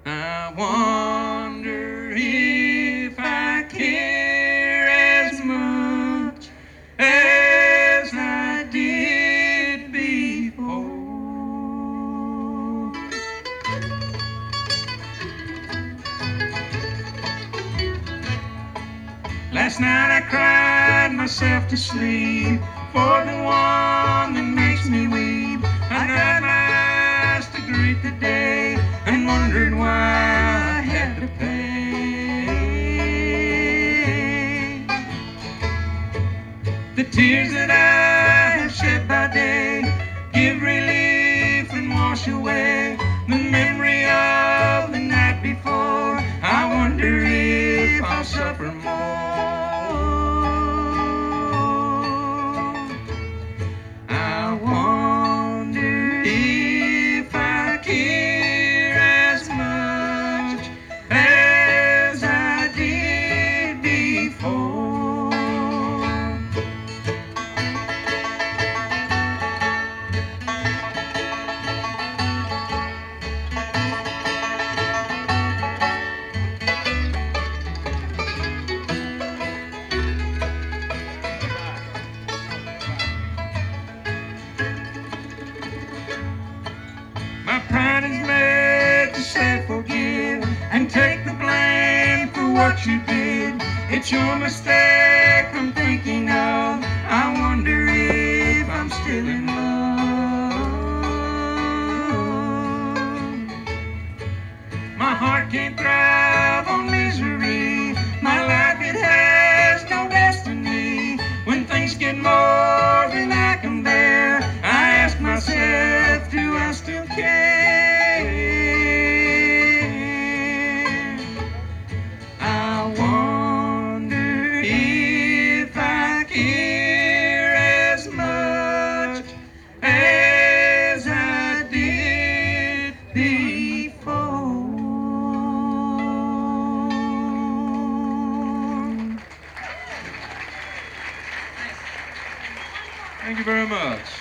I wonder if I care as much as I did before. Last night I cried myself to sleep for the one that makes me weep. I dried my eyes to greet the day and wondered why I had to pay. The tears that I have shed by day give relief and wash away the memory of the night before. I wonder if I'll suffer more. I wonder if I care as much as I did before. My pride is made to say forgive and take the blame for what you did. It's your mistake I'm thinking of. I wonder if I'm still in love. My heart can't thrive on misery. My life, it has no destiny. When things get more than I can bear, I ask myself, do I still care? I wonder if I care as much as I did before. Thank you very much.